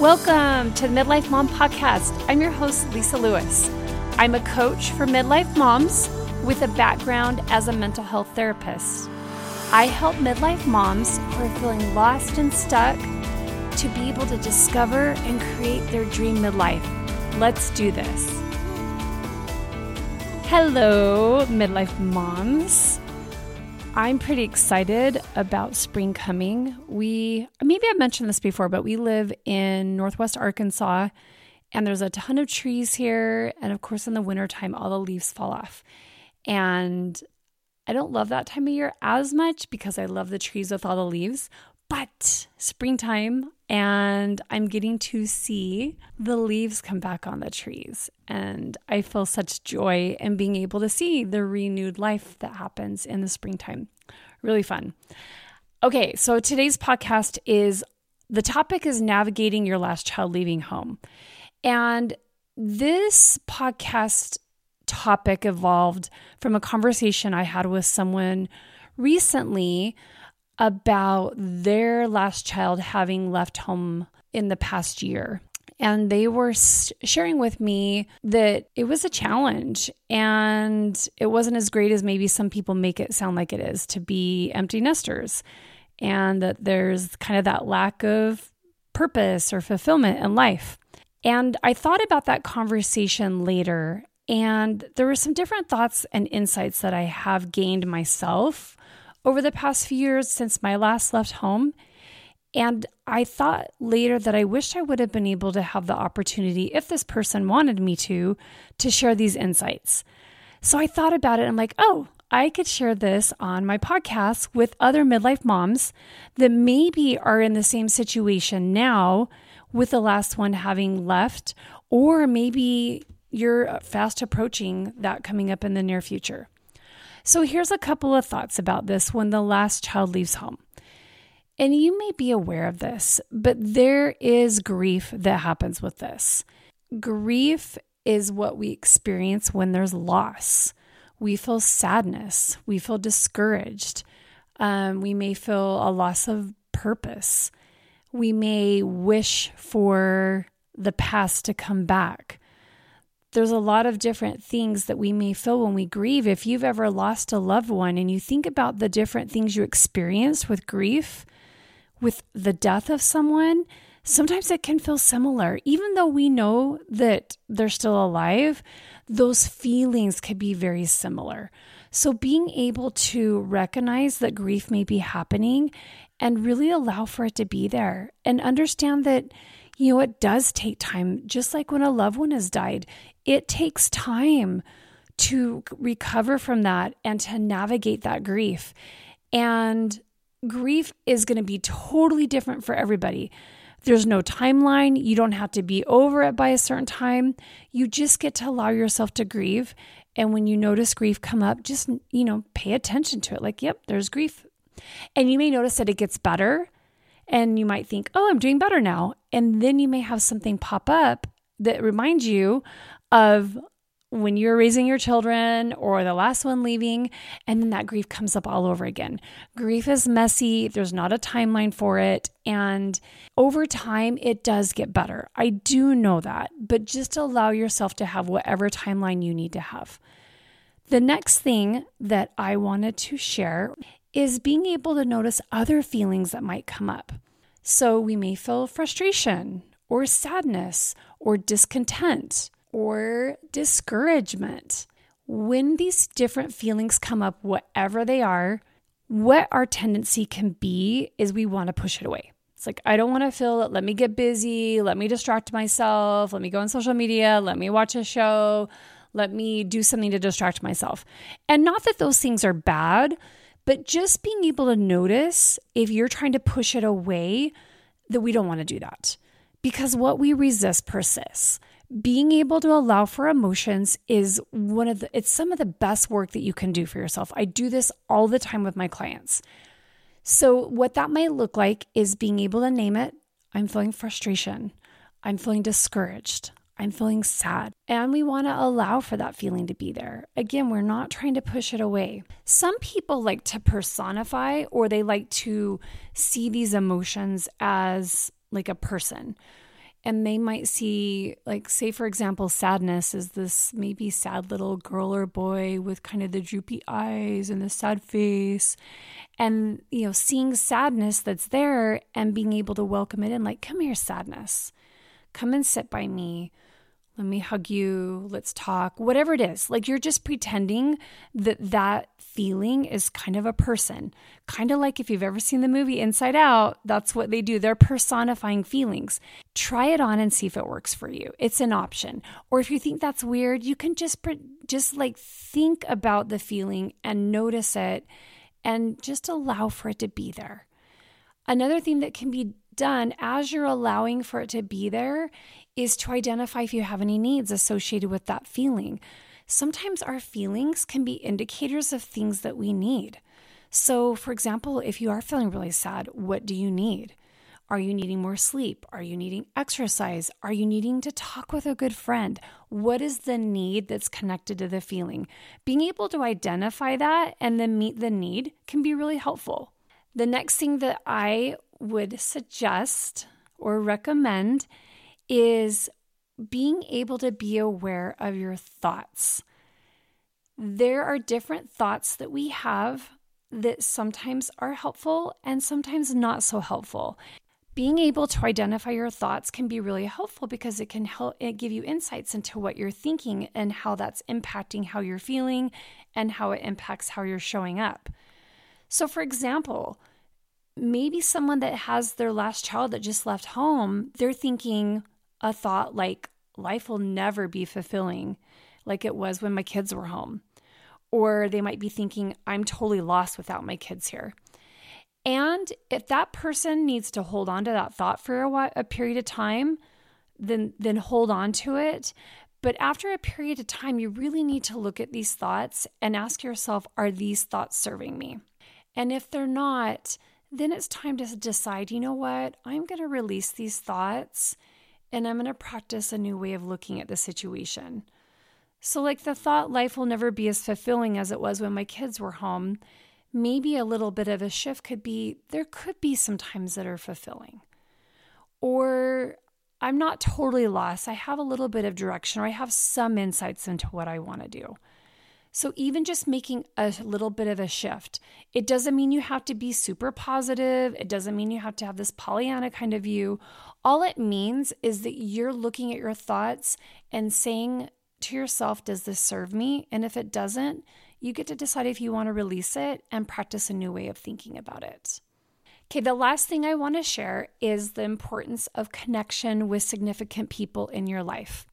Welcome to the Midlife Mom Podcast. I'm your host, Lisa Lewis. I'm a coach for midlife moms with a background as a mental health therapist. I help midlife moms who are feeling lost and stuck to be able to discover and create their dream midlife. Let's do this. Hello, midlife moms. I'm pretty excited about spring coming. Maybe I've mentioned this before, but we live in Northwest Arkansas, and there's a ton of trees here. And of course, in the wintertime, all the leaves fall off. And I don't love that time of year as much because I love the trees with all the leaves. But springtime, and I'm getting to see the leaves come back on the trees. And I feel such joy in being able to see the renewed life that happens in the springtime. Really fun. Okay, so today's podcast the topic is navigating your last child leaving home. And this podcast topic evolved from a conversation I had with someone recently about their last child having left home in the past year. And they were sharing with me that it was a challenge and it wasn't as great as maybe some people make it sound like it is to be empty nesters, and that there's kind of that lack of purpose or fulfillment in life. And I thought about that conversation later, and there were some different thoughts and insights that I have gained myself over the past few years since my last left home. And I thought later that I wished I would have been able to have the opportunity, if this person wanted me to share these insights. So I thought about it. I'm like, oh, I could share this on my podcast with other midlife moms that maybe are in the same situation now with the last one having left, or maybe you're fast approaching that coming up in the near future. So here's a couple of thoughts about this when the last child leaves home. And you may be aware of this, but there is grief that happens with this. Grief is what we experience when there's loss. We feel sadness. We feel discouraged. We may feel a loss of purpose. We may wish for the past to come back. There's a lot of different things that we may feel when we grieve. If you've ever lost a loved one and you think about the different things you experienced with grief, with the death of someone, sometimes it can feel similar. Even though we know that they're still alive, those feelings can be very similar. So being able to recognize that grief may be happening and really allow for it to be there, and understand that, it does take time. Just like when a loved one has died, it takes time to recover from that and to navigate that grief. And grief is going to be totally different for everybody. There's no timeline. You don't have to be over it by a certain time. You just get to allow yourself to grieve. And when you notice grief come up, just, pay attention to it. Like, yep, there's grief. And you may notice that it gets better. And you might think, oh, I'm doing better now. And then you may have something pop up that reminds you of when you're raising your children or the last one leaving, and then that grief comes up all over again. Grief is messy. There's not a timeline for it. And over time, it does get better. I do know that, but just allow yourself to have whatever timeline you need to have. The next thing that I wanted to share is being able to notice other feelings that might come up. So we may feel frustration or sadness or discontent or discouragement. When these different feelings come up, whatever they are, what our tendency can be is we want to push it away. It's like, I don't want to feel it. Let me get busy. Let me distract myself. Let me go on social media. Let me watch a show. Let me do something to distract myself. And not that those things are bad, but just being able to notice if you're trying to push it away, that we don't want to do that. Because what we resist persists. Being able to allow for emotions is it's some of the best work that you can do for yourself. I do this all the time with my clients. So what that might look like is being able to name it. I'm feeling frustration. I'm feeling discouraged. I'm feeling sad. And we want to allow for that feeling to be there. Again, we're not trying to push it away. Some people like to personify, or they like to see these emotions as like a person. and they might see, like, say, for example, sadness is this maybe sad little girl or boy with kind of the droopy eyes and the sad face. And, seeing sadness that's there and being able to welcome it in, like, come here, sadness. Come and sit by me. Let me hug you. Let's talk. Whatever it is. Like, you're just pretending that feeling is kind of a person. Kind of like if you've ever seen the movie Inside Out, that's what they do. They're personifying feelings. Try it on and see if it works for you. It's an option. Or if you think that's weird, you can just like think about the feeling and notice it and just allow for it to be there. Another thing that can be done as you're allowing for it to be there is to identify if you have any needs associated with that feeling. Sometimes our feelings can be indicators of things that we need. So, for example, if you are feeling really sad, what do you need? Are you needing more sleep? Are you needing exercise? Are you needing to talk with a good friend? What is the need that's connected to the feeling? Being able to identify that and then meet the need can be really helpful. The next thing that I would suggest or recommend is being able to be aware of your thoughts. There are different thoughts that we have that sometimes are helpful and sometimes not so helpful. Being able to identify your thoughts can be really helpful because it can help give you insights into what you're thinking and how that's impacting how you're feeling and how it impacts how you're showing up. So, for example, maybe someone that has their last child that just left home, they're thinking a thought like, life will never be fulfilling like it was when my kids were home. Or they might be thinking, I'm totally lost without my kids here. And if that person needs to hold on to that thought for a period of time, then hold on to it. But after a period of time, you really need to look at these thoughts and ask yourself, are these thoughts serving me? And if they're not, then it's time to decide, you know what, I'm going to release these thoughts and I'm going to practice a new way of looking at the situation. So like the thought, life will never be as fulfilling as it was when my kids were home, maybe a little bit of a shift could be, there could be some times that are fulfilling. Or I'm not totally lost. I have a little bit of direction, or I have some insights into what I want to do. So even just making a little bit of a shift, it doesn't mean you have to be super positive. It doesn't mean you have to have this Pollyanna kind of view. All it means is that you're looking at your thoughts and saying to yourself, does this serve me? And if it doesn't, you get to decide if you want to release it and practice a new way of thinking about it. Okay, the last thing I want to share is the importance of connection with significant people in your life.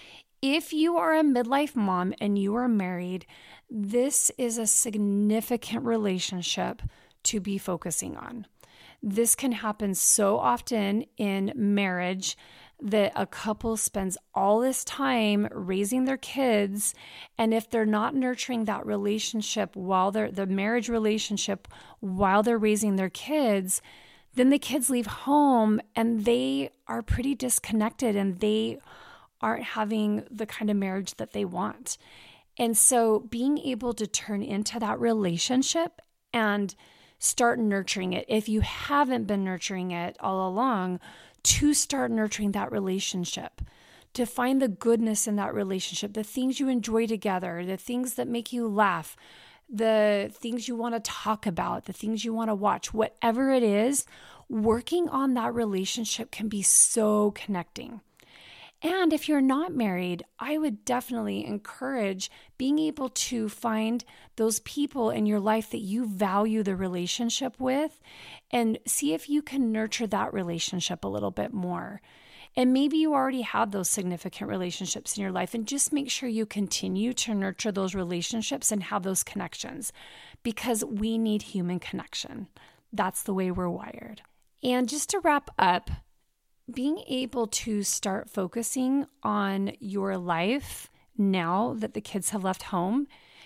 If you are a midlife mom and you are married, this is a significant relationship to be focusing on. This can happen so often in marriage that a couple spends all this time raising their kids, and if they're not nurturing that relationship the marriage relationship while they're raising their kids, then the kids leave home and they are pretty disconnected and they aren't having the kind of marriage that they want. And so being able to turn into that relationship and start nurturing it, if you haven't been nurturing it all along, to start nurturing that relationship, to find the goodness in that relationship, the things you enjoy together, the things that make you laugh, the things you want to talk about, the things you want to watch, whatever it is, working on that relationship can be so connecting. And if you're not married, I would definitely encourage being able to find those people in your life that you value the relationship with and see if you can nurture that relationship a little bit more. And maybe you already have those significant relationships in your life, and just make sure you continue to nurture those relationships and have those connections, because we need human connection. That's the way we're wired. And just to wrap up, being able to start focusing on your life now that the kids have left home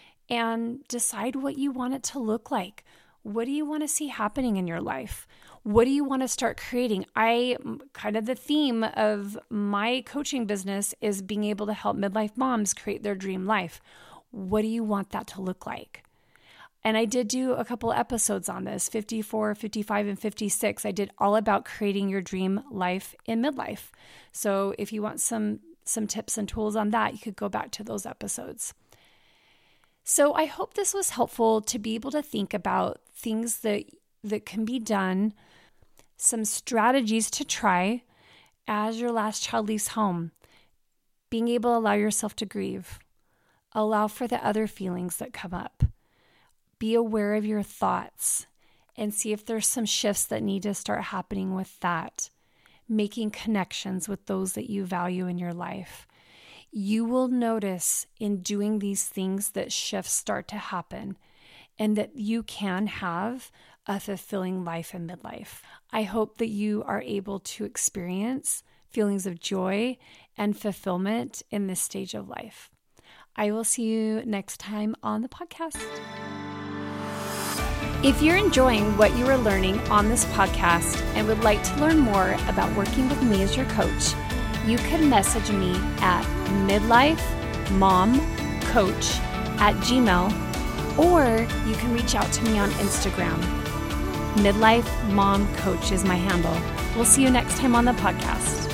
and decide what you want it to look like. What do you want to see happening in your life? What do you want to start creating? The theme of my coaching business is being able to help midlife moms create their dream life. What do you want that to look like? And I did do a couple episodes on this, 54, 55, and 56. I did all about creating your dream life in midlife. So if you want some tips and tools on that, you could go back to those episodes. So I hope this was helpful to be able to think about things that can be done, some strategies to try as your last child leaves home. Being able to allow yourself to grieve, allow for the other feelings that come up. Be aware of your thoughts and see if there's some shifts that need to start happening with that. Making connections with those that you value in your life. You will notice in doing these things that shifts start to happen and that you can have a fulfilling life in midlife. I hope that you are able to experience feelings of joy and fulfillment in this stage of life. I will see you next time on the podcast. If you're enjoying what you are learning on this podcast and would like to learn more about working with me as your coach, you can message me at midlifemomcoach@gmail.com, or you can reach out to me on Instagram. Midlife Mom Coach is my handle. We'll see you next time on the podcast.